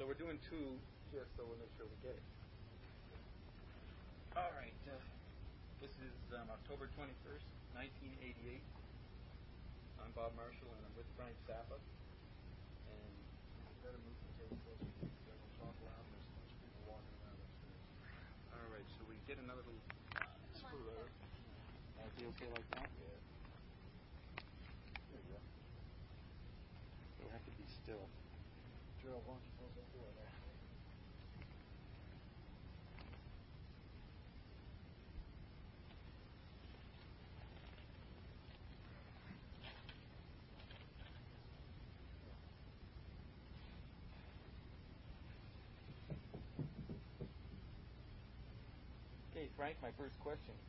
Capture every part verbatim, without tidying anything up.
we're doing two just so we'll make sure we get it. All right. Uh, this is um, October twenty-first, nineteen eighty-eight. I'm Bob Marshall, and I'm with Frank Zappa. And you better move the tape closer. We'll talk loud. There's a bunch of people walking around upstairs. All right. So we get another little screw out. That'll be okay like that? Yeah. There you go. You'll have to be still. Gerald, why don't you close that door there? Okay, Frank, my first question.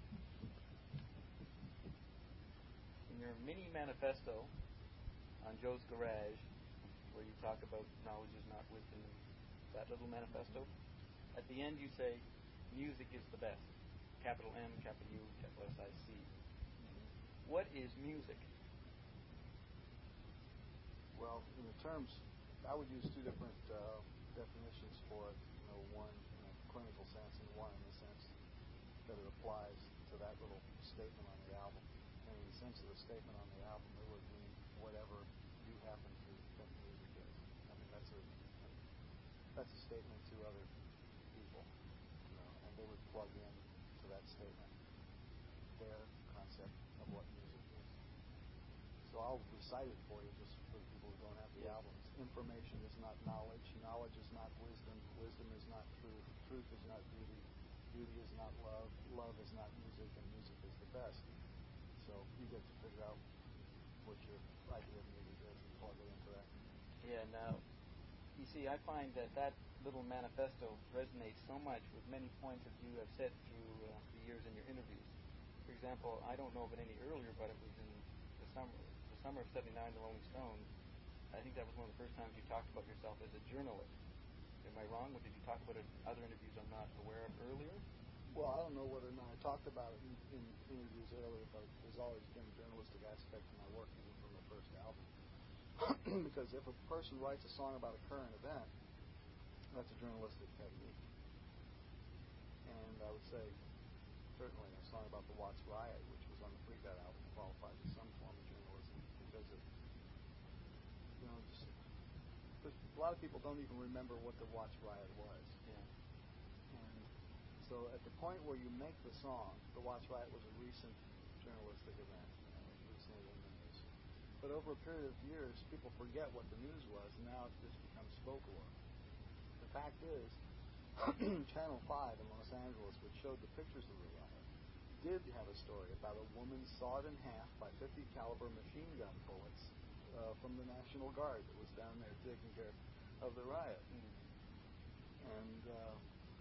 In your mini manifesto on Joe's Garage, where you talk about knowledge is not wisdom, that little manifesto, at the end you say, music is the best. Capital M, capital U, capital S I C. Mm-hmm. What is music? Well, in the terms, I would use two different uh, definitions for it. You know, one in a clinical sense and one in the sense that it applies to that little statement on the album. And in the sense of the statement on the album, it would mean whatever you happen to think music is. I mean, that's a that's a statement to other people, you know, and they would plug in to that statement their concept of what music is. So I'll recite it for you just for the people who don't have the yes. albums. Information is not knowledge. Knowledge is not wisdom. Wisdom is not truth. Truth is not beauty. Beauty is not love. Love is not music, and music is the best. So you get to figure out what your idea of music is and plug it into that. Yeah, now, you see, I find that that little manifesto resonates so much with many points that you have said through uh, the years in your interviews. For example, I don't know of it any earlier, but it was in the summer, the summer of seventy-nine, the Rolling Stones. I think that was one of the first times you talked about yourself as a journalist. Am I wrong? Or did you talk about it in other interviews I'm not aware of earlier? Well, I don't know whether or not I talked about it in, in interviews earlier, but there's always been a journalistic aspect to my work, even from the first album. Because if a person writes a song about a current event, that's a journalistic technique. And I would say, certainly, a song about the Watts riot, which was on the Freak Out album, qualifies as some form of journalism, because it, you know, just, a lot of people don't even remember what the Watts riot was. Yeah. And so at the point where you make the song, the Watts riot was a recent journalistic event. You know, it was recently in the news. But over a period of years, people forget what the news was, and now it just becomes folklore. The fact is, Channel five in Los Angeles, which showed the pictures of the riot, did have a story about a woman sawed in half by fifty caliber machine gun bullets uh, from the National Guard that was down there taking care of the riot. Mm-hmm. And uh,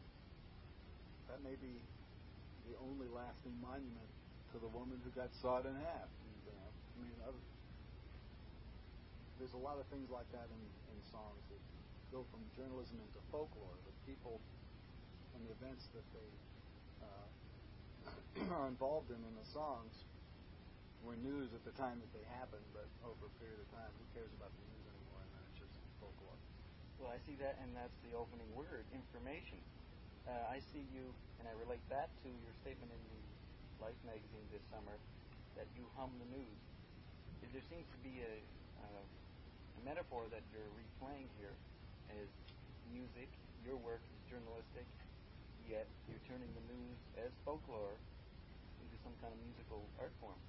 that may be the only lasting monument to the woman who got sawed in half. And, uh, I mean, other, there's a lot of things like that in, in songs that go from journalism into folklore. The people and the events that they uh, are involved in in the songs were news at the time that they happened, but over a period of time, who cares about the news anymore? And then it's just folklore. Well, I see that, and that's the opening word, information. Uh, I see you, and I relate that to your statement in the Life magazine this summer, that you hum the news. There seems to be a, uh, a metaphor that you're replaying here as music. Your work is journalistic, yet you're turning the news as folklore into some kind of musical art form.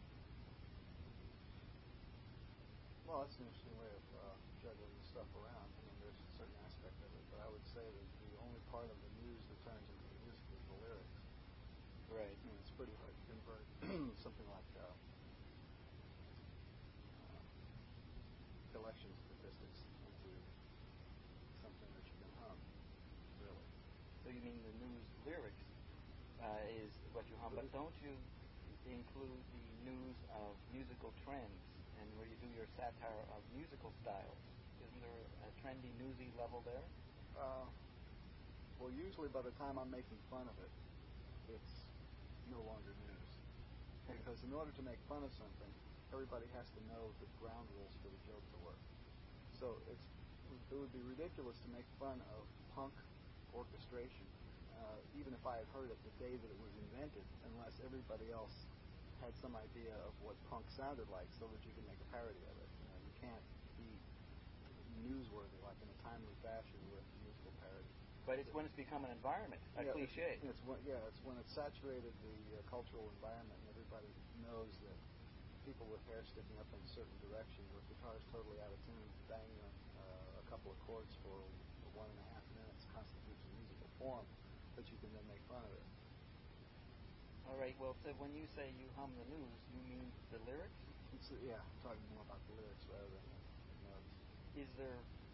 Well, that's an interesting way of uh, juggling the stuff around. I mean, there's a certain aspect of it, but I would say that the only part of the news that turns into the music is the lyrics. Right. I mean, it's pretty hard to convert something like uh, uh, collection statistics into something that you can hum, really. So you mean the news lyrics uh, is what you hum, but don't you include the news of musical trends and where you do your satire of musical styles? Isn't there a trendy, newsy level there? Uh, well, usually by the time I'm making fun of it, it's no longer news. Because in order to make fun of something, everybody has to know the ground rules for the joke to work. So it's it would be ridiculous to make fun of punk orchestration, uh, even if I had heard it the day that it was invented, unless everybody else had some idea of what punk sounded like, so that you can make a parody of it. You know, you can't be newsworthy like in a timely fashion with musical parody. But it's when it's become an environment, a yeah, cliche. It's, it's when, yeah, it's when it's saturated the uh, cultural environment, and everybody knows that people with hair sticking up in certain directions, with guitars totally out of tune, banging on uh, a couple of chords for one and a half minutes constitutes a musical form that you can then make fun of it. All right. Well, so when you say you hum the news, you mean the lyrics? It's, uh, yeah, I'm talking more about the lyrics rather than the notes. Is there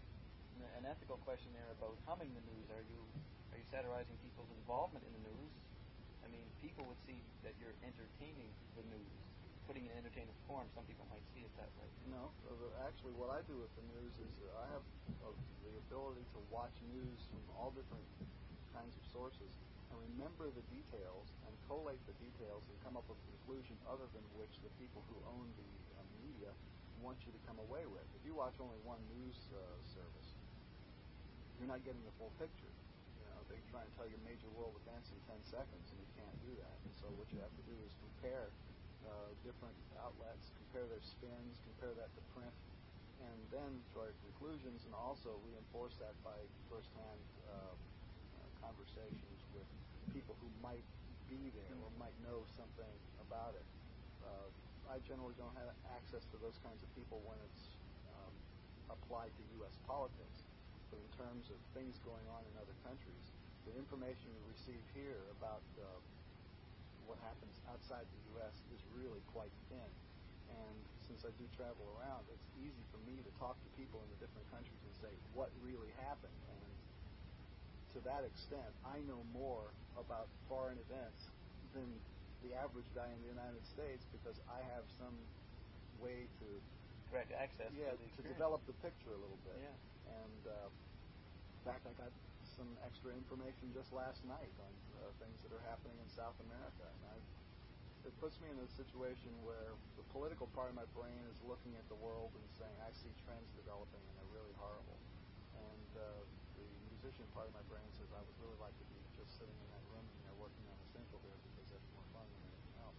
an ethical question there about humming the news? Are you are you satirizing people's involvement in the news? I mean, people would see that you're entertaining the news, putting it in entertainment form. Some people might see it that way. No, actually, what I do with the news is I have uh, the ability to watch news from all different kinds of sources and remember the details and collate the details and come up with a conclusion other than which the people who own the uh, media want you to come away with. If you watch only one news uh, service, you're not getting the full picture. You know, they try and tell you major world events in ten seconds, and you can't do that. And so what you have to do is compare uh, different outlets, compare their spins, compare that to print, and then draw your conclusions, and also reinforce that by firsthand uh, uh, conversations with people who might be there or might know something about it. Uh, I generally don't have access to those kinds of people when it's um, applied to U S politics. But in terms of things going on in other countries, the information we receive here about uh, what happens outside the U S is really quite thin. And since I do travel around, it's easy for me to talk to people in the different countries and say what really happened. And to that extent, I know more about foreign events than the average guy in the United States because I have some way to direct access yeah, to the to develop the picture a little bit. Yeah. And uh, in fact, I got some extra information just last night on uh, things that are happening in South America. And I, it puts me in a situation where the political part of my brain is looking at the world and saying, I see trends developing and they're really horrible. And uh, the musician part of my brain says, I would really like to be just sitting in that room and they're working on a cymbal here because that's more fun than anything else.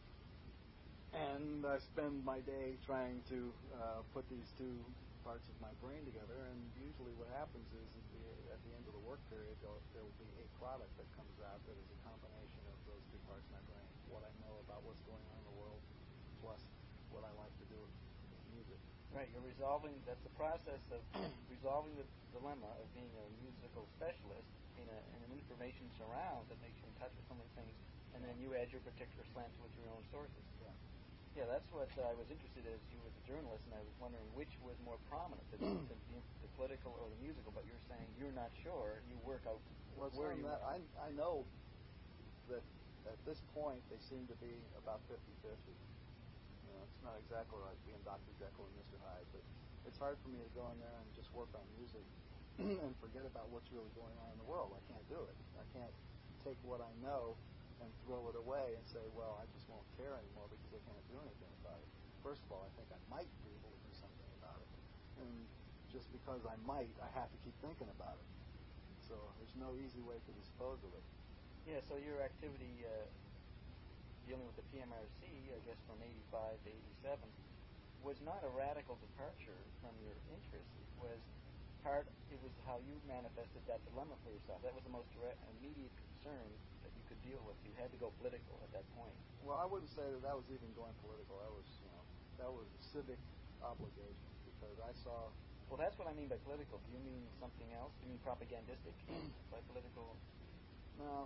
And I spend my day trying to uh, put these two parts of my brain together, and usually what happens is at the, at the end of the work period, there will be a product that comes out that is a combination of those two parts of my brain, what I know about what's going on in the world, plus what I like to do with music. Right, you're resolving, that's the process of resolving the dilemma of being a musical specialist in, a, in an information surround that makes you in touch with so many things, and then you add your particular slant to it through your own sources. Yeah. Yeah, that's what uh, I was interested in as you as a journalist, and I was wondering which was more prominent, the, the, the political or the musical, but you're saying you're not sure, you work out well, where you that, I, I know that at this point they seem to be about fifty-fifty. You know, it's not exactly like being Doctor Jekyll and Mister Hyde, but it's hard for me to go in there and just work on music and forget about what's really going on in the world. I can't do it. I can't take what I know and throw it away and say, well, I just won't care anymore because I can't do anything about it. First of all, I think I might be able to do something about it. And just because I might, I have to keep thinking about it. So there's no easy way to dispose of it. Yeah, so your activity uh, dealing with the P M R C, I guess from eighty-five to eighty-seven, was not a radical departure from your interests. It was part, it was how you manifested that dilemma for yourself. That was the most direct, immediate concern that you could deal with. You had to go political at that point. Well, I wouldn't say that that was even going political. That was, you know, that was a civic obligation because I saw. Well, that's what I mean by political. Do you mean something else? Do you mean propagandistic by political? No.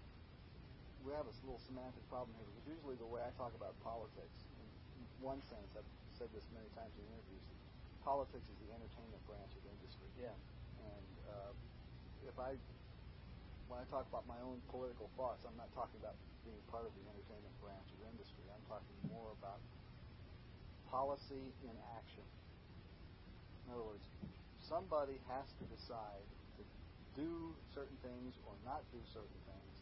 We have a little semantic problem here because usually the way I talk about politics, in one sense, I've said this many times in interviews, politics is the entertainment branch of industry. Yeah. And uh, if I, when I talk about my own political thoughts, I'm not talking about being part of the entertainment branch of industry. I'm talking more about policy in action. In other words, somebody has to decide to do certain things or not do certain things.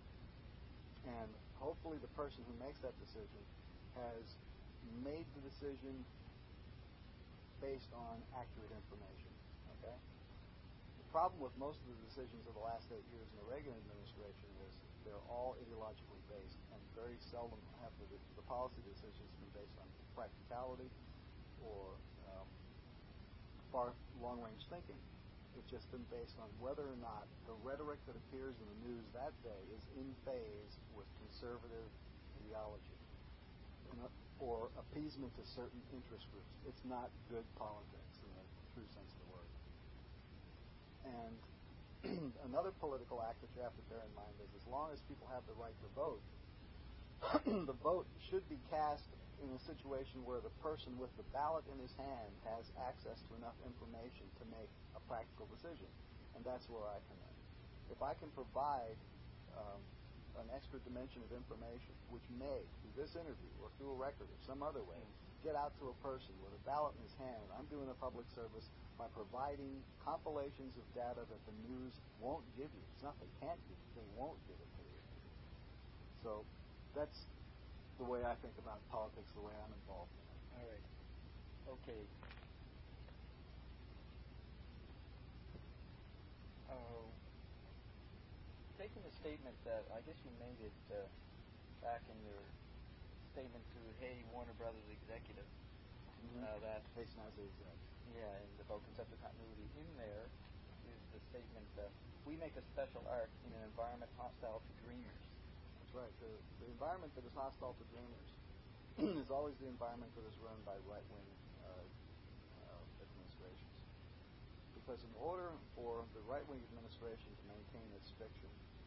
And hopefully the person who makes that decision has made the decision based on accurate information. Okay? The problem with most of the decisions of the last eight years in the Reagan administration is they're all ideologically based, and very seldom have the, the policy decisions been based on practicality or um, far long-range thinking. It's just been based on whether or not the rhetoric that appears in the news that day is in phase with conservative ideology or appeasement to certain interest groups. It's not good politics in the true sense of the word. And another political act that you have to bear in mind is as long as people have the right to vote, the vote should be cast in a situation where the person with the ballot in his hand has access to enough information to make a practical decision. And that's where I come in. If I can provide um, an extra dimension of information, which may, through this interview or through a record or some other way, get out to a person with a ballot in his hand, I'm doing a public service by providing compilations of data that the news won't give you. It's not they can't give you, they won't give it to you. So that's the way I think about politics, the way I'm involved in it. All right. Okay. Uh, taking the statement that I guess you made it uh, back in your statement to Hey Warner Brothers executive, Mm-hmm. uh, that Hey Snazzy exec. yeah, and about conceptual continuity. In there is the statement that we make a special art in an environment hostile to dreamers. That's right. The, the environment that is hostile to dreamers is always the environment that is run by right-wing uh, uh, administrations. Because in order for the right-wing administration to maintain its fiction,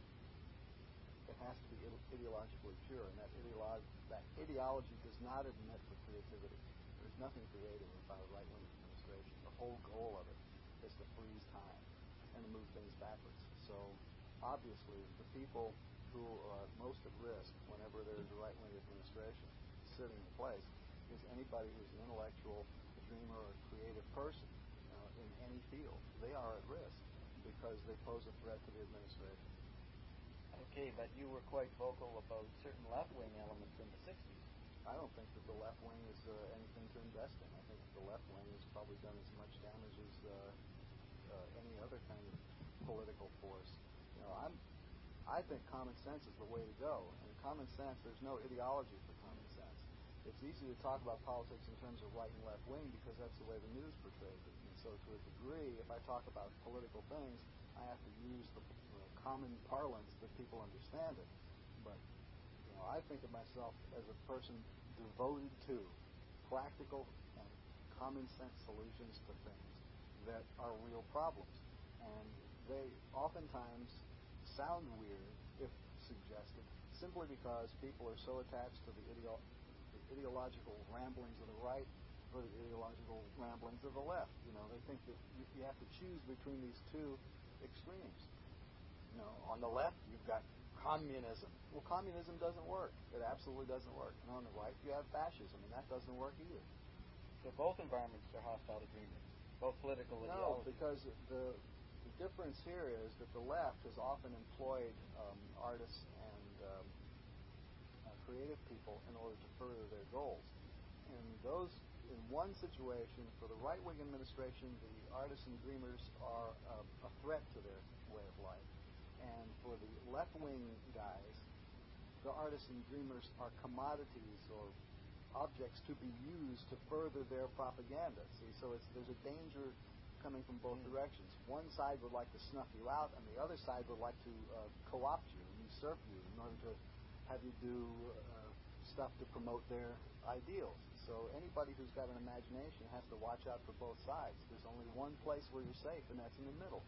it has to be ideologically pure, and that, ideolo- that ideology does not admit for creativity. There's nothing creative about a right-wing administration. The whole goal of it is to freeze time and to move things backwards. So, obviously, the people who are most at risk whenever there is a right-wing administration sitting in place is anybody who's an intellectual, a dreamer, or a creative person uh, in any field. They are at risk because they pose a threat to the administration. Okay, but you were quite vocal about certain left-wing elements in the sixties. I don't think that the left wing is uh, anything to invest in. I think that the left wing has probably done as much damage as uh, uh, any other kind of political force. You know, I'm, I think common sense is the way to go. And common sense, there's no ideology for common sense. It's easy to talk about politics in terms of right and left wing because that's the way the news portrays it. And so to a degree, if I talk about political things, I have to use the you know, common parlance that people understand it. But you know, I think of myself as a person devoted to practical and common sense solutions to things that are real problems. And they oftentimes sound weird if suggested simply because people are so attached to the, ideo- the ideological ramblings of the right or the ideological ramblings of the left. You know, they think that you, you have to choose between these two extremes. You know, on the left, you've got communism. Well, communism doesn't work. It absolutely doesn't work. And on the right, you have fascism, and that doesn't work either. So both environments are hostile to dreamers, both political and No, because the, the difference here is that the left has often employed um, artists and um, uh, creative people in order to further their goals. In those, in one situation, for the right-wing administration, the artists and dreamers are uh, a threat to their way of life. And for the left-wing guys, the artists and dreamers are commodities or objects to be used to further their propaganda. See, so it's, there's a danger coming from both mm. directions. One side would like to snuff you out, and the other side would like to uh, co-opt you and usurp you in order to have you do uh, stuff to promote their ideals. So anybody who's got an imagination has to watch out for both sides. There's only one place where you're safe, and that's in the middle.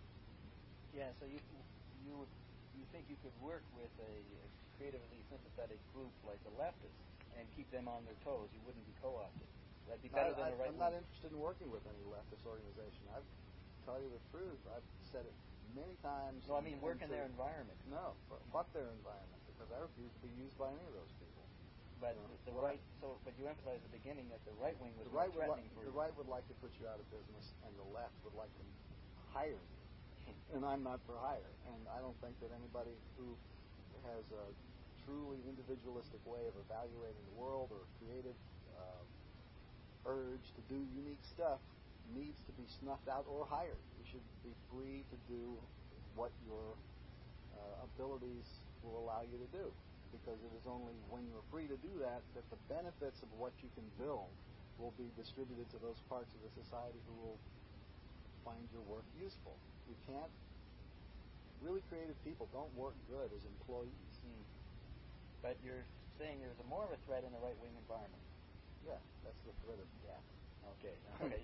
Yeah, so you you would you think you could work with a, a creatively sympathetic group like the leftists and keep them on their toes? You wouldn't be co-opted. That'd be better I, than I, the right I'm wing. not interested in working with any leftist organization. I tell you the truth. I've said it many times. No, I mean work in their environment. No, fuck their environment, because I refuse to be used by any of those people. But you know, the right, so but you emphasized at the beginning that the right wing was the right more threatening li- for the you. right would like to put you out of business, and the left would like to hire you. And I'm not for hire. And I don't think that anybody who has a truly individualistic way of evaluating the world or creative uh, urge to do unique stuff needs to be snuffed out or hired. You should be free to do what your uh, abilities will allow you to do, because it is only when you're free to do that that the benefits of what you can build will be distributed to those parts of the society who will find your work useful. You can't. Really creative people don't work good as employees. Mm. But you're saying there's a more of a threat in a right-wing environment. Yeah, that's the threat of death. Okay, all right.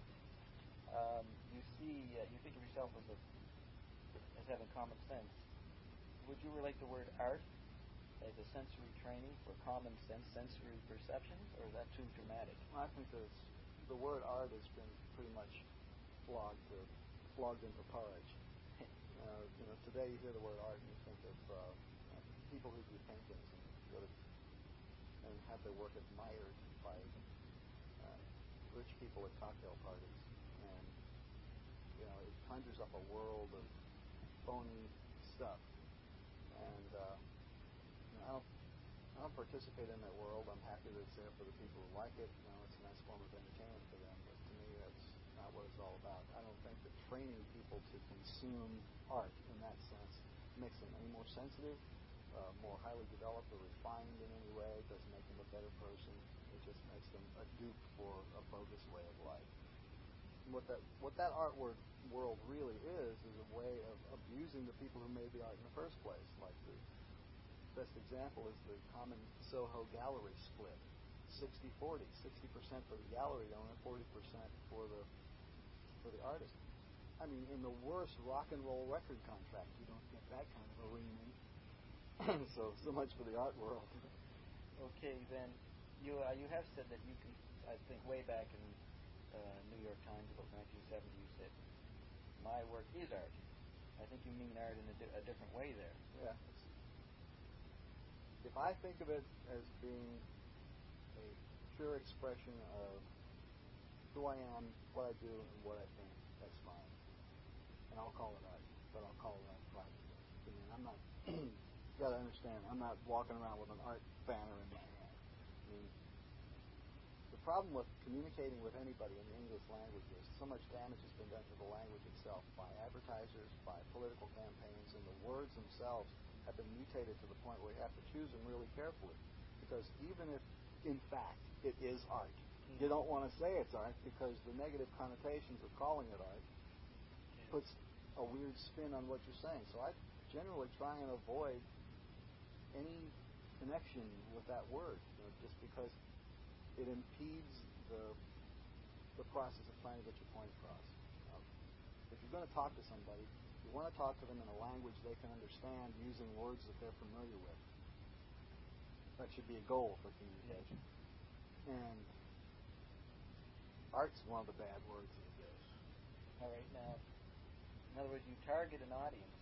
um, you see, uh, you think of yourself as, a, as having common sense. Would you relate the word art as a sensory training for common sense, sensory perception, or is that too dramatic? Well, I think there's, the word art has been pretty much flogged to, flogged into porridge. Uh, you know, today you hear the word art and you think of uh, uh, people who do paintings and go to, and have their work admired by uh, rich people at cocktail parties, and you know it conjures up a world of phony stuff. And uh, you know, I don't, I don't participate in that world. I'm happy that it's there for the people who like it. You know, it's a nice form of entertainment for them. But to me, that's not what it's all about. I don't think that training people to consume art in that sense makes them any more sensitive, uh, more highly developed or refined in any way. It doesn't make them a better person. It just makes them a dupe for a bogus way of life. And what that what that art word, world really is is a way of abusing the people who made the art in the first place. Like the best example is the common Soho gallery split, sixty forty, sixty percent for the gallery owner, forty percent for the for the artist. I mean, in the worst rock and roll record contract, you don't get that kind of arrangement. so, so much for the art world. Okay, then you uh, you have said that you can. I think way back in uh, New York Times about nineteen seventy, you said my work is art. I think you mean art in a, di- a different way there. Yeah. If I think of it as being a pure expression of who I am, what I do, and what I think, that's fine. And I'll call it art, but I'll call it art privately. I mean, I'm not, you gotta understand, I'm not walking around with an art banner in my hand. I mean, the problem with communicating with anybody in the English language is so much damage has been done to the language itself by advertisers, by political campaigns, and the words themselves have been mutated to the point where you have to choose them really carefully. Because even if, in fact, it is art, you don't want to say it's art because the negative connotations of calling it art puts a weird spin on what you're saying. So I generally try and avoid any connection with that word, you know, just because it impedes the the process of trying to get your point across. Um, if you're going to talk to somebody, you want to talk to them in a language they can understand using words that they're familiar with. That should be a goal for communication. And art's one of the bad words these days. All right, now, in other words, you target an audience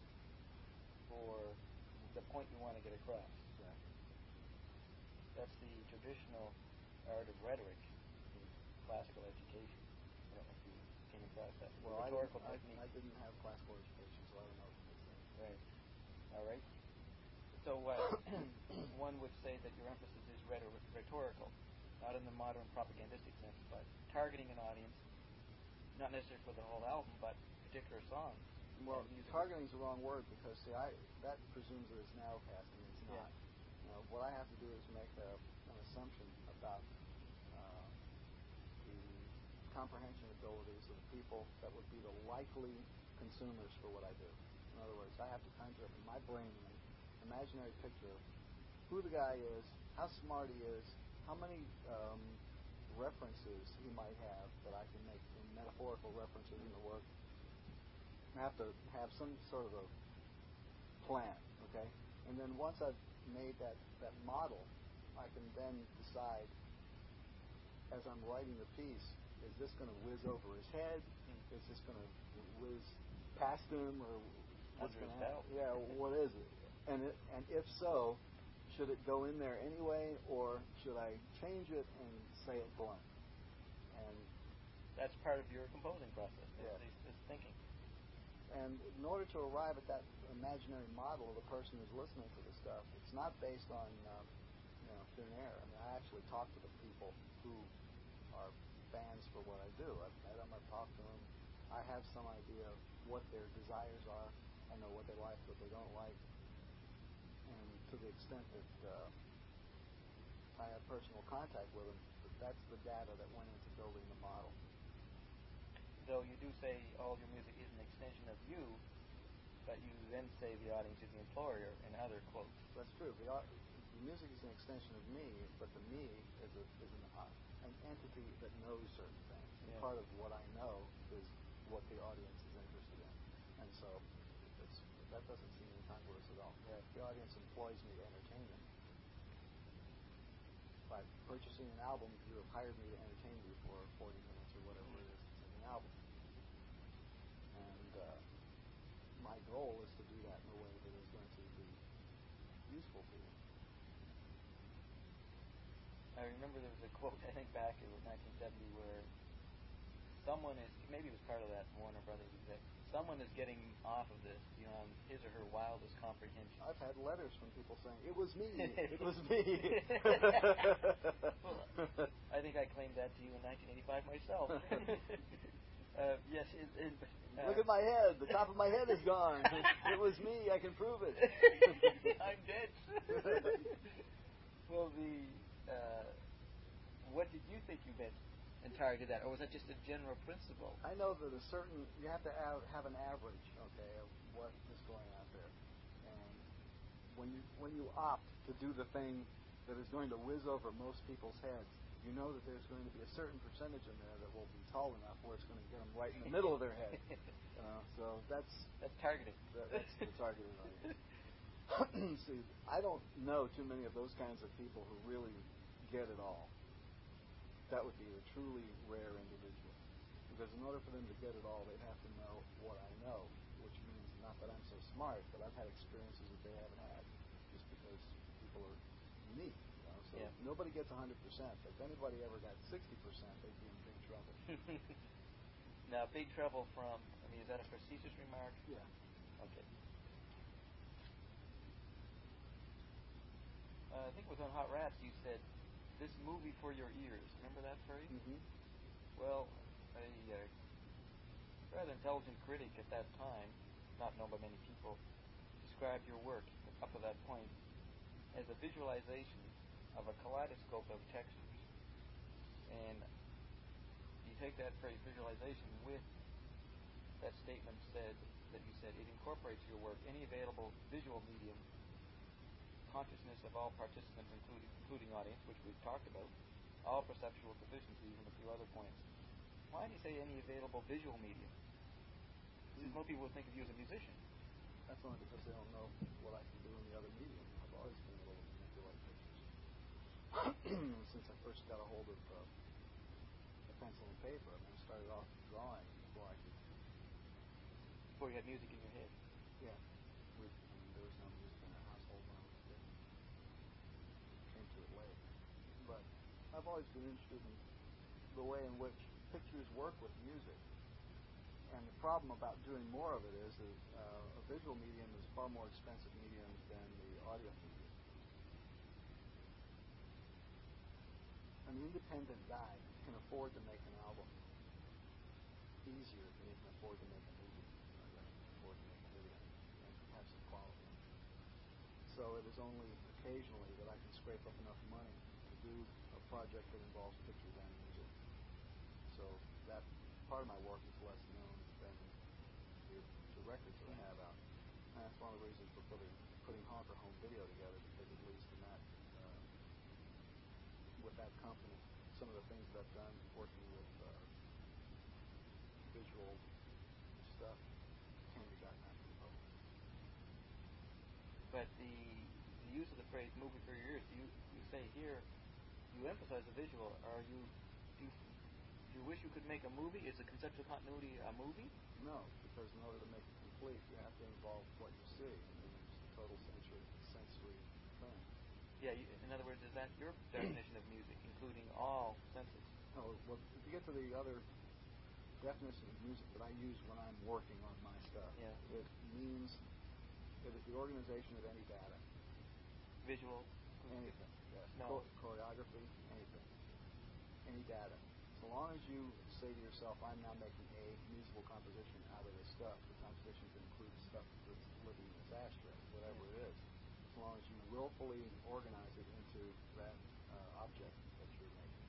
for the point you want to get across. Exactly. That's the traditional art of rhetoric in classical education. I don't know if you came across that. Well, I rhetorical didn't, technique. I, I didn't have classical education, so I don't know what this is. Right. All right. So uh, one would say that your emphasis is rhetor- rhetorical, not in the modern propagandistic sense, but targeting an audience, not necessarily for the whole album, but particular songs. Well, targeting is the wrong word because, see, I that presumes that it's narrowcasting. It's not. Yeah. You know, what I have to do is make a, an assumption about uh, the comprehension abilities of the people that would be the likely consumers for what I do. In other words, I have to conjure up in my brain an imaginary picture of who the guy is, how smart he is, how many um, references he might have that I can make in metaphorical references in the work. I have to have some sort of a plan, okay? And then once I've made that, that model, I can then decide, as I'm writing the piece, is this going to whiz over his head? Is this going to whiz past him? Or what's going to happen? Yeah, what is it? And it, and if so, should it go in there anyway, or should I change it and say it blunt? And that's part of your composing process. Yeah. This, this thinking. And in order to arrive at that imaginary model of the person who's listening to the stuff, it's not based on um, you know thin air. I mean, I actually talk to the people who are fans for what I do. I, I talk to them. I have some idea of what their desires are. I know what they like, what they don't like. And to the extent that uh, I have personal contact with them, that's the data that went into building the model. Though you do say all your music is an extension of you, but you then say the audience is the employer in other quotes. That's true. The, the music is an extension of me, but the me is, a, is an, uh, an entity that knows certain things. And Yeah. part of what I know is what the audience is interested in. And so it's, that doesn't seem incongruous at all. Right. The audience employs me to entertain them. By purchasing an album, you have hired me to entertain you for forty minutes or whatever it is that's in the album. And uh, my goal is to do that in a way that is going to be useful to you. I remember there was a quote, I think back it was nineteen seventy, where someone is, maybe it was part of that Warner Brothers exec, someone is getting off of this beyond his or her wildest comprehension. I've had letters from people saying, it was me, it was me. Well, I think I claimed that to you in nineteen eighty-five myself. uh, yes, it, it, uh, Look at my head, the top of my head is gone. It was me, I can prove it. I'm dead. Well, the, uh, what did you think you meant and targeted that, or was that just a general principle? I know that a certain, you have to have, have an average, okay, of what is going out there. And when you when you opt to do the thing that is going to whiz over most people's heads, you know that there's going to be a certain percentage in there that will be tall enough where it's going to get them right in the middle of their head. Uh, so that's that's targeting. That, that's the targeted audience. See, I don't know too many of those kinds of people who really get it all. That would be a truly rare individual. Because in order for them to get it all, they'd have to know what I know, which means not that I'm so smart, but I've had experiences that they haven't had, just because people are unique. You know? So yeah. nobody gets one hundred percent. But if anybody ever got sixty percent, they'd be in big trouble. Now, big trouble from, I mean, is that a facetious remark? Yeah. Okay. Uh, I think it was on Hot Rats you said, this movie for your ears. Remember that phrase? Mm-hmm. Well, a uh, rather intelligent critic at that time, not known by many people, described your work up to that point as a visualization of a kaleidoscope of textures. And you take that phrase, visualization, with that statement said that you said it incorporates your work, any available visual medium, consciousness of all participants, including including audience, which we've talked about, all perceptual deficiencies, and a few other points. Why do you say any available visual medium? Because most people would think of you as a musician. That's only because they don't know what I can do in the other medium. I've always been able to manipulate pictures. Since I first got a hold of uh, a pencil and paper, I mean, I started off drawing before I could. Before you had music in your head. Yeah. We, I mean, there was no music in our household when I was a kid. Came to it late. But I've always been interested in the way in which pictures work with music. And the problem about doing more of it is that uh, a visual medium is a far more expensive medium than the audio medium. An independent guy can afford to make an album easier than he can afford to make a movie, or than he can afford to make a video, and have some quality. So it is only occasionally that I can scrape up enough money to do a project that involves pictures and music. So that part of my work is less known than the, the records that I have out. And that's one of the reasons for putting, putting Honker Home Video together, because at least in that, uh, with that company, some of the things that I've done working with uh, visual stuff can be gotten out to the public. But the, the use of the phrase movie for your ears, you, you say here, you emphasize the visual. Are you, do you, do you wish you could make a movie? Is the conceptual continuity a movie? No, because in order to make it complete, you have to involve what you see. I mean, it's the total sensory, sensory thing. Yeah, you, in other words, is that your definition of music, including all senses? No, well, if you get to the other definition of music that I use when I'm working on my stuff, yeah. It means it is the organization of any data. Visual? Anything, yes. No. Cho- choreography, anything. Any data. So long as you say to yourself, I'm now making a musical composition out of this stuff, the composition can include stuff that's living in this ashtray, whatever Yeah. it is. As long as you willfully organize it into that uh, object that you're making.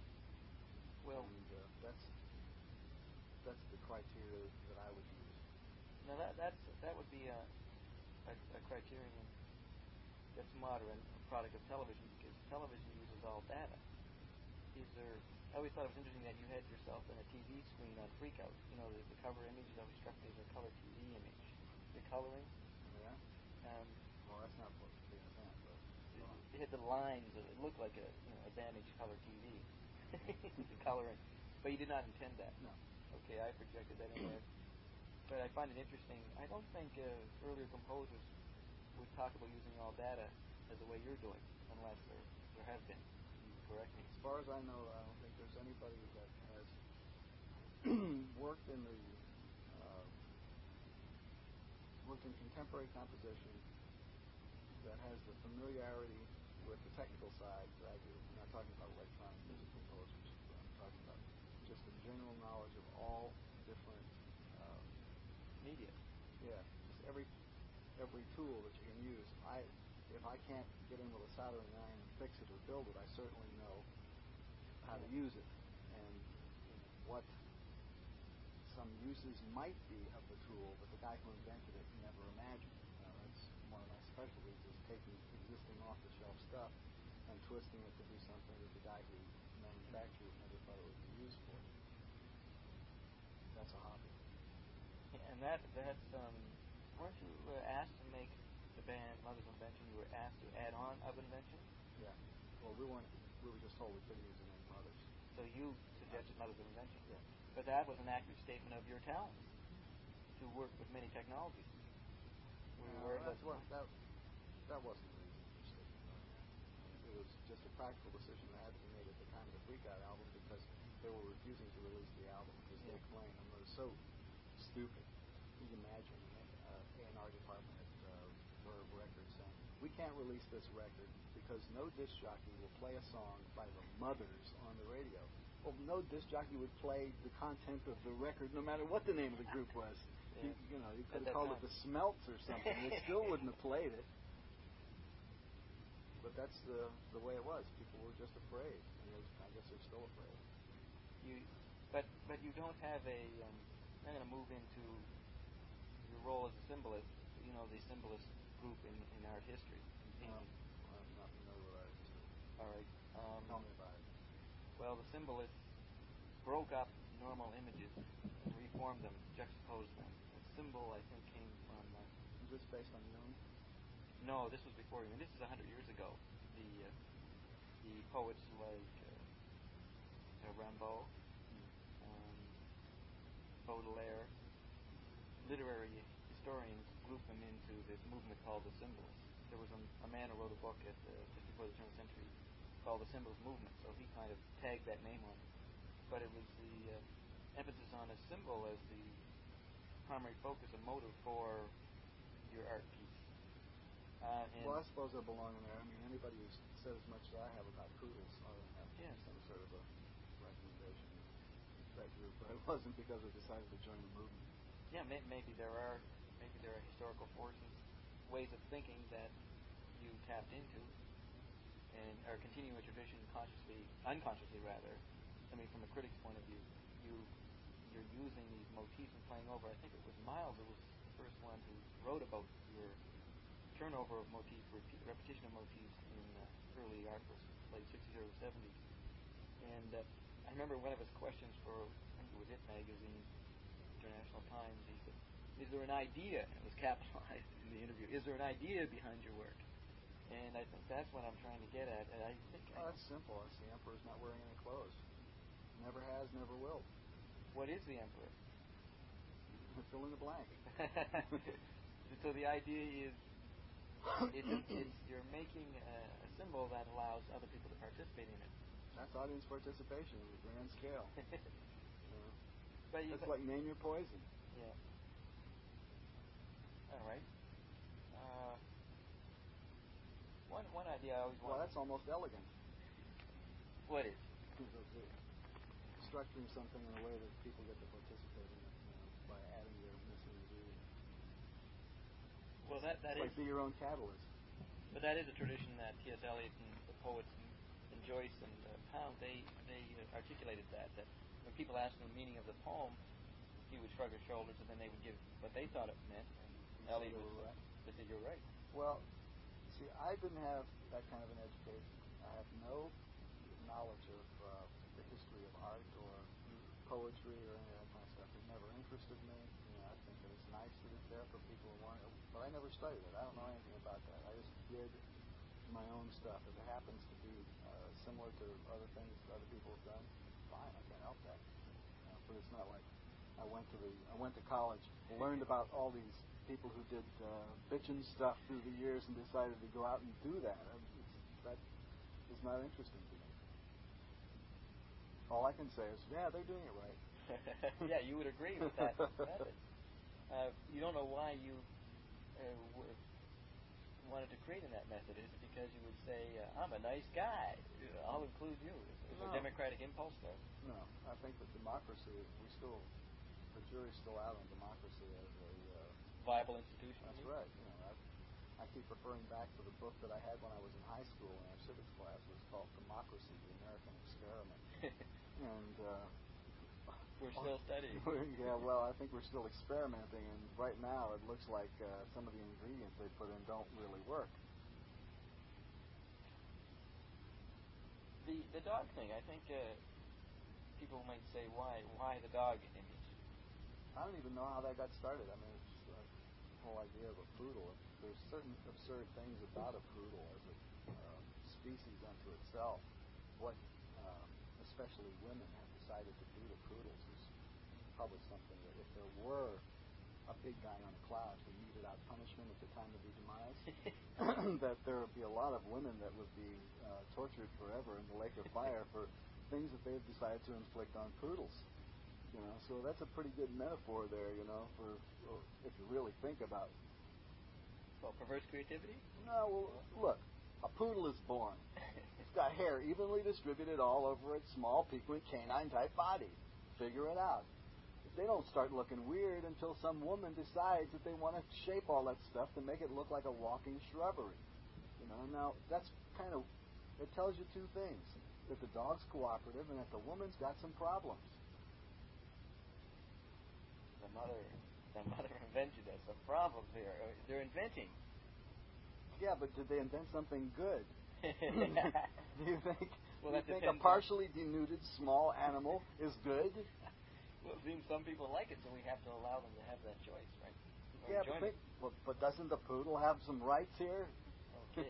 Well, and uh, that's that's the criteria that I would use. now that that's that would be a, a, a criterion that's modern, a product of television, because television uses all data. Is there? I always thought it was interesting that you had yourself in a T V screen on Freakout. You know, the, the cover image is always struck me as a color T V image. The coloring. Yeah. Um, Well, that's not supposed to be an event, but it, it had the lines. It looked like a you know Advantage color T V. The coloring, but you did not intend that. no. Okay, I projected that in there. But I find it interesting. I don't think uh, earlier composers would talk about using all data as the way you're doing, unless there there have been. You correct me. As far as I know, I don't think there's anybody that has worked in the uh, worked in contemporary composition that has the familiarity with the technical side that I do. I'm not talking about electronic music composers. But I'm talking about just the general knowledge of all different uh, Media. yeah, just every every tool that you can use. I if I can't get in with a soldering iron and fix it or build it, I certainly know how to use it and what some uses might be of the tool, but the guy who invented it never imagined. Uh, that's one of my specialties, is taking existing off-the-shelf stuff and twisting it to do something that the guy who manufactured it never thought it would be used for. That's a hobby. And that that's um, weren't you uh, asked to make the band Mother's Invention? You were asked to add on of Invention. Yeah. Well, we weren't. We were just told we couldn't use the name Mothers. So you suggested Mother's Invention. Yeah. But that was an accurate statement of your talent to work with many technologies. Were you Uh, aware of that's that? what that that wasn't the reason for sticking on that. It was just a practical decision that had to be made at the time of the Freak Out album, because they were refusing to release the album because Yeah. they claimed, and it was so stupid. You can imagine uh, A and R department at uh, Verve Records saying, we can't release this record because no disc jockey will play a song by the Mothers on the radio. Well, no disc jockey would play the content of the record no matter what the name of the group was. Yeah. You, you know, you At could that have called time. it the Smelts or something. They still wouldn't have played it. But that's the the way it was. People were just afraid, and they, I guess they're still afraid. You, but but you don't have a. Um, I'm going to move into your role as a symbolist. You know, the symbolist group in, in art history. In Well, painting. I'm not familiar with that. All right. Um, Tell me about it. Well, the symbolists broke up normal images and reformed them, juxtaposed them. The symbol, I think, came from. Uh, Is this based on Jung? no, this was before you. And this is a hundred years ago. The uh, the poets like uh, uh, Rimbaud, um, Baudelaire, literary historians grouped them into this movement called the Symbolists. There was a, a man who wrote a book at the, just before the turn of the century called the Symbolist Movement, so he kind of tagged that name on it. But it was the uh, emphasis on a symbol as the primary focus and motive for your art piece. Uh, and Well, I suppose I belong in there. I mean, anybody who says as much as I have about Poodles ought to have Yeah. some sort of a recommendation of that group. But it wasn't because I decided to join the movement. yeah, may, maybe there are maybe there are historical forces, ways of thinking that you tapped into, and are continuing a tradition consciously, unconsciously rather. I mean, from a critic's point of view, you you're using these motifs and playing over. I think it was Miles who was the first one who wrote about your turnover of motifs, repeat, repetition of motifs in uh, early art, late sixties, early seventies. And uh, I remember one of his questions for, I think it was It magazine, International Times. He said, "Is there an idea?" And it was capitalized in the interview. Is there an idea behind your work? And I think that's what I'm trying to get at. And I think Oh, I, that's simple. It's the Emperor's not wearing any clothes. Never has, never will. what is the Emperor? Fill in the blank. So the idea is, it's, a, it's you're making a, a symbol that allows other people to participate in it. That's audience participation on a grand scale. You know? But you, It's like name your poison. yeah. All right. Uh, one one idea I always Well, wanted. that's almost elegant. What is? structuring something in a way that people get to participate in it, you know, by adding their missing ingredient. Well, that that It's is, like be your own catalyst. but that is a tradition that T S. Eliot and the poets and, and Joyce and uh, Pound they they uh, articulated that that when people asked him the meaning of the poem, he would shrug his shoulders and then they would give what they thought it meant. And Eliot You would were right. they said, "You're right." Well, see, I didn't have that kind of an education. I have no knowledge of uh, the history of art or poetry or any of that kind of stuff. It never interested me. You know, I think that it's nice that it's there for people who want it, but I never studied it. I don't know anything about that. I just did my own stuff. If it happens to be uh, similar to other things that other people have done, fine. I can't help that. You know, but it's not like I went to the I went to college, learned about all these people who did uh, bitchin' stuff through the years, and decided to go out and do that. It's, that is not interesting to me. All I can say is, yeah, they're doing it right. Yeah, you would agree with that method. Uh, you don't know why you uh, w- wanted to create in that method. Is it because you would say, uh, I'm a nice guy, I'll include you? Is there No. a democratic impulse there? No, I think that democracy, we still, the jury's still out on democracy as a... Uh, Viable institution? That's you mean? right. You know, I, I keep referring back to the book that I had when I was in high school in our civics class. It was called Democracy, the American Experiment. And uh, We're still studying. yeah, well, I think we're still experimenting, and right now it looks like uh, some of the ingredients they put in don't really work. The the dog thing, I think uh, people might say, why why the dog image? I don't even know how that got started. I mean, it's uh, the whole idea of a poodle. There's certain absurd things about a poodle as a uh, species unto itself. What um, especially women have decided to do to poodles is probably something that if there were a big guy on a cloud who meted out punishment at the time of his demise, that there would be a lot of women that would be uh, tortured forever in the lake of fire for things that they've decided to inflict on poodles. You know, so that's a pretty good metaphor there, you know, for, for if you really think about it. Well, perverse creativity? No, well, look, a poodle is born. It's got hair evenly distributed all over its small, piquant, canine-type body. Figure it out. They don't start looking weird until some woman decides that they want to shape all that stuff to make it look like a walking shrubbery. You know, now that's kind of, it tells you two things: that the dog's cooperative and that the woman's got some problems. The mother, the mother invented us some problems here. They're inventing. Yeah, but did they invent something good? Do you think? Well, do you that think a depends partially denuded small animal is good? Well, it seems some people like it, so we have to allow them to have that choice, right? Or Yeah, but, think, but, but doesn't the poodle have some rights here? Okay.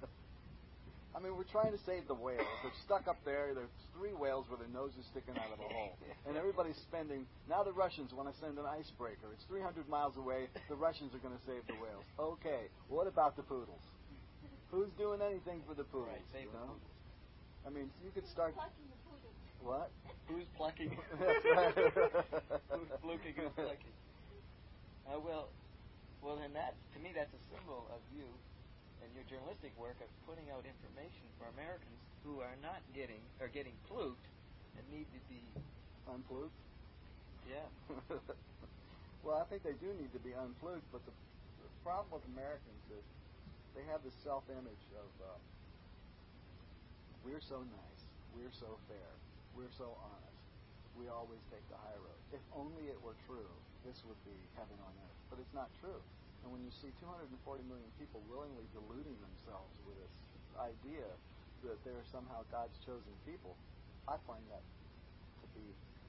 I mean, we're trying to save the whales. They're stuck up there. There's three whales with their noses sticking out of a hole. And everybody's spending... Now the Russians want to send an icebreaker. It's three hundred miles away. The Russians are going to save the whales. Okay, what about the poodles? Who's doing anything for the poodles? Right, save you the know? poodles. I mean, you could start... What? Who's plucking? That's right. Who's fluking? Who's plucking? Uh, well, well, then that, to me, that's a symbol of you and your journalistic work of putting out information for Americans who are not getting, or getting pluked and need to be... Unplugged? Yeah. Well, I think they do need to be unplugged, but the, the problem with Americans is they have this self-image of uh, we're so nice, we're so fair, we're so honest, we always take the high road. If only it were true, this would be heaven on earth. But it's not true. And when you see two hundred forty million people willingly deluding themselves with this idea that they're somehow God's chosen people, I find that to be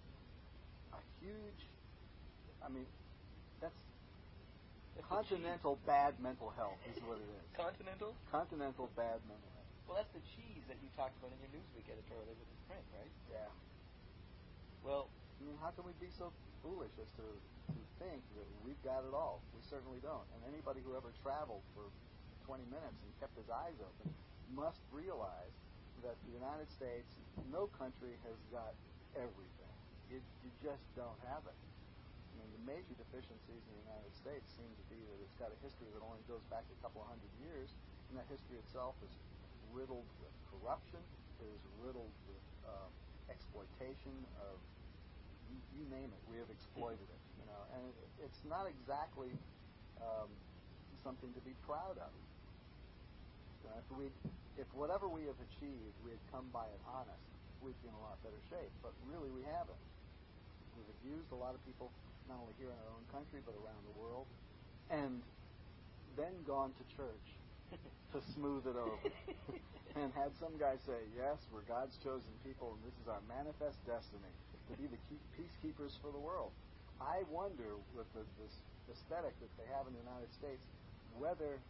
a huge, I mean, that's That's the continental bad mental health is what it is. Continental? Continental bad mental health. Well, that's the cheese that you talked about in your Newsweek editorial that was in print, right? Yeah. Well, I mean, how can we be so foolish as to, to think that we've got it all? We certainly don't. And anybody who ever traveled for twenty minutes and kept his eyes open must realize that the United States, no country has got everything. It, you just don't have it. I mean, the major deficiencies in the United States seem to be that it's got a history that only goes back a couple of hundred years, and that history itself is riddled with corruption, it is riddled with uh, exploitation, of you, you name it. We have exploited it, you know, and it, it's not exactly um, something to be proud of. Uh, if we, if whatever we have achieved, we had come by it honest, we'd be in a lot better shape. But really, we haven't. We've abused a lot of people, not only here in our own country, but around the world, and then gone to church to smooth it over, and had some guy say, "Yes, we're God's chosen people, and this is our manifest destiny to be the peacekeepers for the world." I wonder, with the, this aesthetic that they have in the United States, whether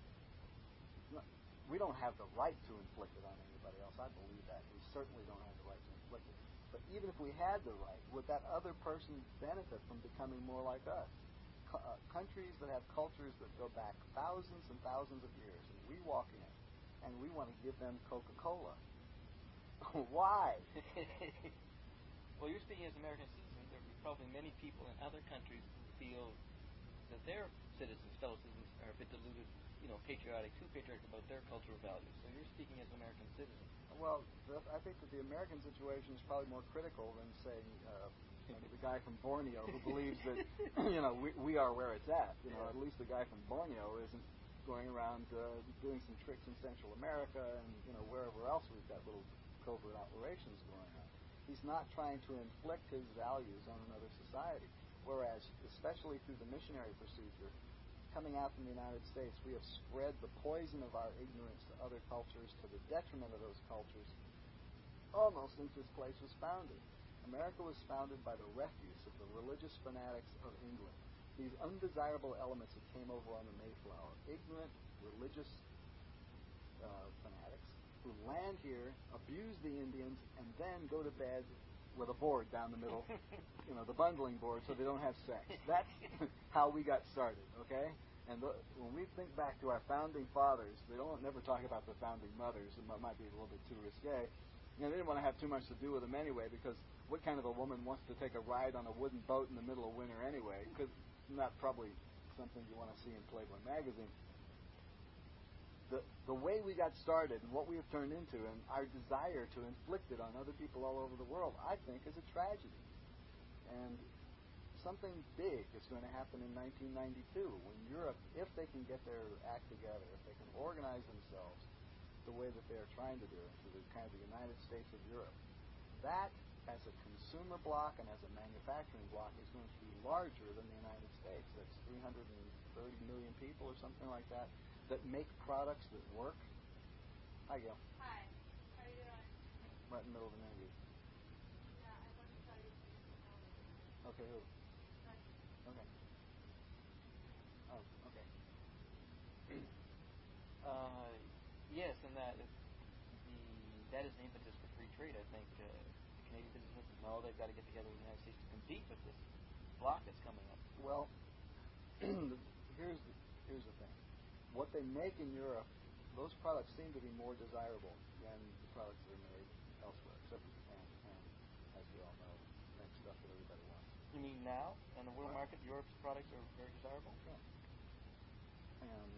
we don't have the right to inflict it on anybody else. I believe that. We certainly don't have the right to inflict it. But even if we had the right, would that other person benefit from becoming more like us? Co- uh, countries that have cultures that go back thousands and thousands of years, and we walk in, and we want to give them Coca-Cola. Why? Well, you're speaking as an American citizen. There are probably many people in other countries who feel that their citizens, fellow citizens, are a bit deluded, you know, patriotic, too patriotic about their cultural values. So you're speaking as an American citizen. Well, the, I think that the American situation is probably more critical than, say, uh, the guy from Borneo who believes that, you know, we, we are where it's at. You know, Yeah. At least the guy from Borneo isn't going around uh, doing some tricks in Central America and, you know, wherever else we've got little covert operations going on. He's not trying to inflict his values on another society. Whereas, especially through the missionary procedure, coming out from the United States, we have spread the poison of our ignorance to other cultures to the detriment of those cultures almost since this place was founded. America was founded by the refuse of the religious fanatics of England. These undesirable elements that came over on the Mayflower, ignorant religious uh, fanatics who land here, abuse the Indians, and then go to bed with a board down the middle, you know, the bundling board, so they don't have sex. That's how we got started, okay? And the, when we think back to our founding fathers, they don't never talk about the founding mothers. It might be a little bit too risque. You know, they didn't want to have too much to do with them anyway, because what kind of a woman wants to take a ride on a wooden boat in the middle of winter anyway? Because not probably something you want to see in Playboy magazine. The the way we got started and what we have turned into, and our desire to inflict it on other people all over the world, I think is a tragedy. And something big is going to happen in nineteen ninety-two when Europe, if they can get their act together, if they can organize themselves the way that they are trying to do, into the kind of the United States of Europe, that as a consumer bloc and as a manufacturing bloc is going to be larger than the United States. That's three hundred thirty million people or something like that that make products that work. Hi, Gail. Hi. How are you doing? Right in the middle of an interview. Yeah, I want to tell you something. Okay, who? Right. Okay. Oh, okay. Uh, yes, and that is the that is the impetus for free trade. I think uh, the Canadian businesses know they've got to get together with the United States to compete with this bloc that's coming up. Well, here's the, here's the thing. What they make in Europe, those products seem to be more desirable than the products that are made elsewhere, except for Japan. Japan, as we all know, makes stuff that everybody wants. You mean now, in the world Right. market, Europe's products are very desirable? Yeah. And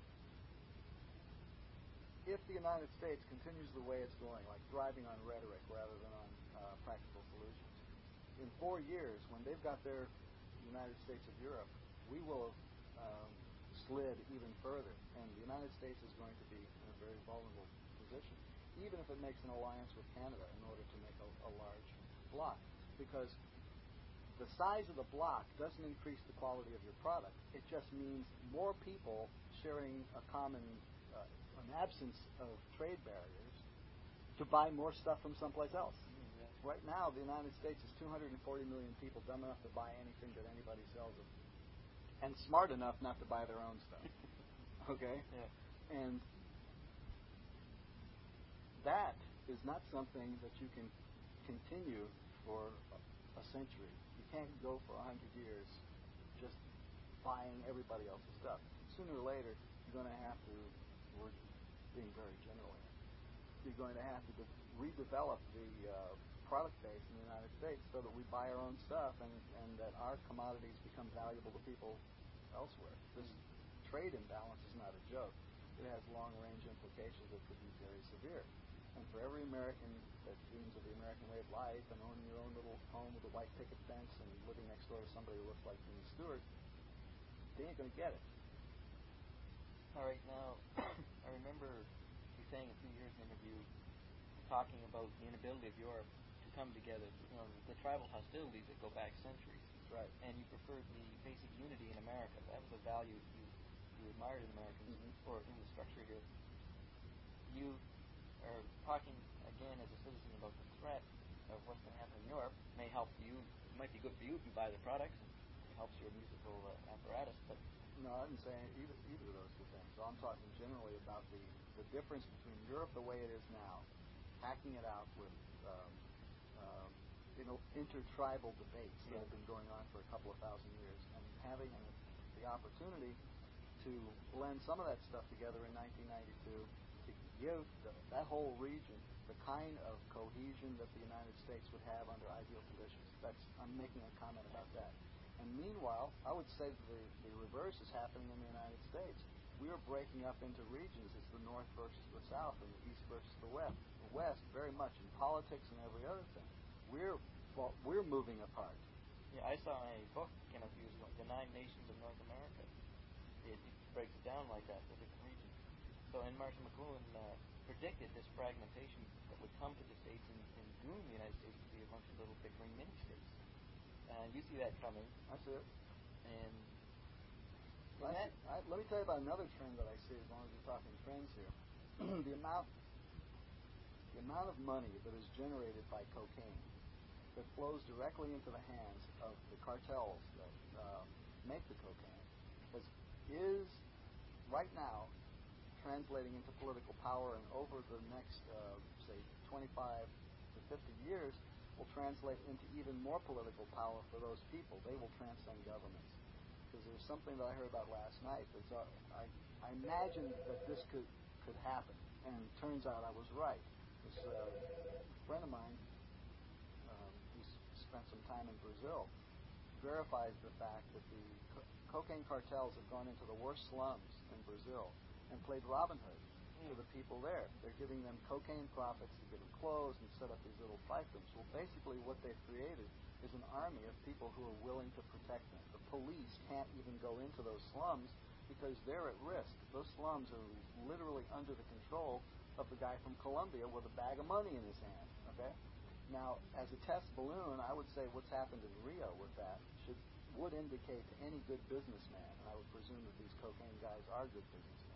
if the United States continues the way it's going, like driving on rhetoric rather than on uh, practical solutions, in four years, when they've got their United States of Europe, we will have um, slid even further, and the United States is going to be in a very vulnerable position, even if it makes an alliance with Canada in order to make a, a large bloc, because the size of the bloc doesn't increase the quality of your product. It just means more people sharing a common, uh, an absence of trade barriers to buy more stuff from someplace else. Mm, yeah. Right now, the United States is two hundred forty million people dumb enough to buy anything that anybody sells them, and smart enough not to buy their own stuff. Okay? Yeah. And that is not something that you can continue for a century. You can't go for a hundred years just buying everybody else's stuff. Sooner or later, you're going to have to, we're being very general here, you're going to have to de- redevelop the uh, product base in the United States so that we buy our own stuff and, and that our commodities become valuable to people elsewhere. This trade imbalance is not a joke. It has long-range implications that could be very severe. And for every American that dreams of the American way of life and owning your own little home with a white picket fence and living next door to somebody who looks like Jimmy Stewart, they ain't going to get it. All right, now, I remember you saying a few years in an interview talking about the inability of Europe to come together, you know, the tribal hostilities that go back centuries. Right. And you preferred the basic unity in America. That was a value you, you admired in Americans, Mm-hmm. or in the structure here. You are talking, again, as a citizen about the threat of what's going to happen in Europe. May help you, it might be good for you if you buy the products, and it helps your musical uh, apparatus, but No, I didn't say either, either of those two things. So I'm talking generally about the, the difference between Europe the way it is now, hacking it out with um, um, you know, intertribal debates that Yeah. have been going on for a couple of thousand years, and having an, the opportunity to blend some of that stuff together in nineteen ninety-two to give the, that whole region the kind of cohesion that the United States would have under ideal conditions. That's, I'm making a comment about that. And meanwhile, I would say the, the reverse is happening in the United States. We are breaking up into regions. It's the North versus the South and the East versus the West. The West, very much in politics and every other thing. We're well, we're moving apart. yeah, I saw a book came out a few years ago, The Nine Nations of North America. It, it breaks it down like that, the different regions. So, and Marshall McLuhan uh, predicted this fragmentation that would come to the States and, and doom the United States to be a bunch of little bickering mini-states. And you see that coming. I see it. And, and I that, see, I, let me tell you about another trend that I see as long as we're talking trends here. the amount the amount of money that is generated by cocaine that flows directly into the hands of the cartels that uh, make the cocaine is, is right now translating into political power, and over the next, uh, say, twenty-five to fifty years will translate into even more political power for those people. They will transcend governments. Because there's something that I heard about last night. That's, uh, I, I imagined that this could, could happen, and it turns out I was right. This uh, friend of mine, um, who's spent some time in Brazil, verifies the fact that the co- cocaine cartels have gone into the worst slums in Brazil and played Robin Hood to the people there. They're giving them cocaine profits to give them clothes and set up these little fiefdoms. Well, basically what they've created is an army of people who are willing to protect them. The police can't even go into those slums because they're at risk. Those slums are literally under the control of the guy from Colombia with a bag of money in his hand. Okay? Now, as a test balloon, I would say what's happened in Rio with that should would indicate to any good businessman, and I would presume that these cocaine guys are good businessmen,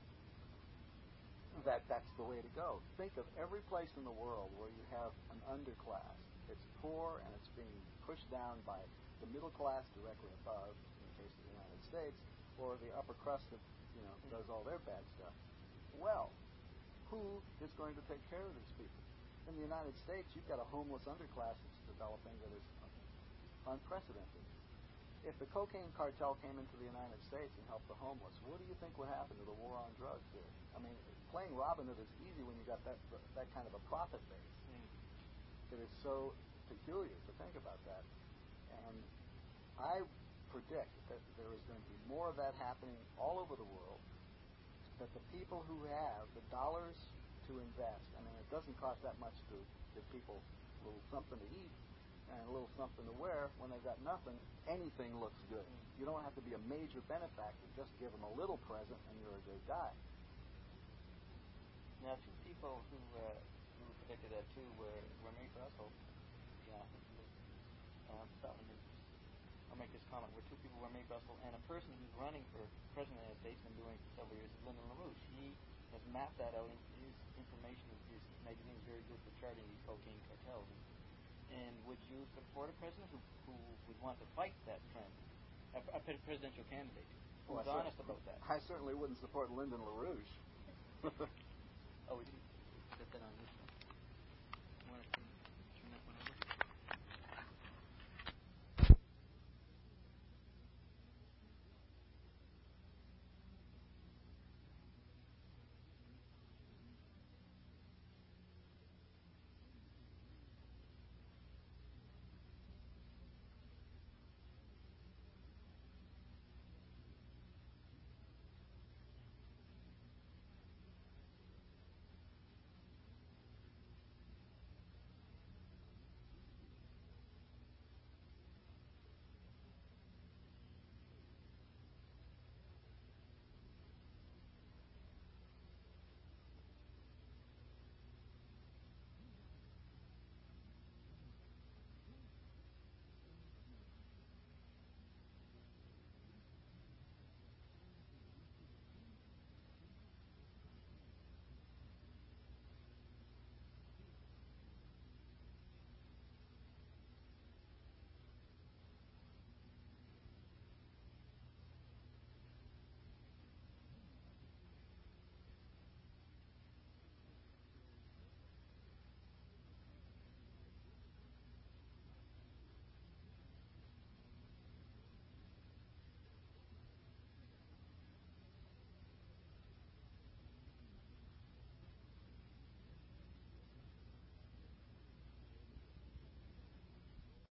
that that's the way to go. Think of every place in the world where you have an underclass. It's poor and it's being pushed down by the middle class directly above, in the case of the United States, or the upper crust that, you know, does all their bad stuff. Well, who is going to take care of these people? In the United States, you've got a homeless underclass that's developing that is unprecedented. If the cocaine cartel came into the United States and helped the homeless, what do you think would happen to the war on drugs here? I mean, playing Robin Hood is easy when you've got that that kind of a profit base. It is so peculiar to think about that. And I predict that there is going to be more of that happening all over the world, that the people who have the dollars to invest, I mean, it doesn't cost that much to give people a little something to eat and a little something to wear. When they've got nothing, anything looks good. You don't have to be a major benefactor. Just give them a little present and you're a good guy. now, two people who uh, who predicted that too were, were May Russell. Yeah, um, stop and I'll make this comment. Where two people were May Russell and a person who's running for president of the United States and doing for several years is Lyndon LaRouche. He has mapped that out. His information, his magazine is very good for charting these cocaine cartels. And would you support a president who, who would want to fight that trend? A, a presidential candidate who's Well, honest about that? I certainly wouldn't support Lyndon LaRouche. Oh, would you?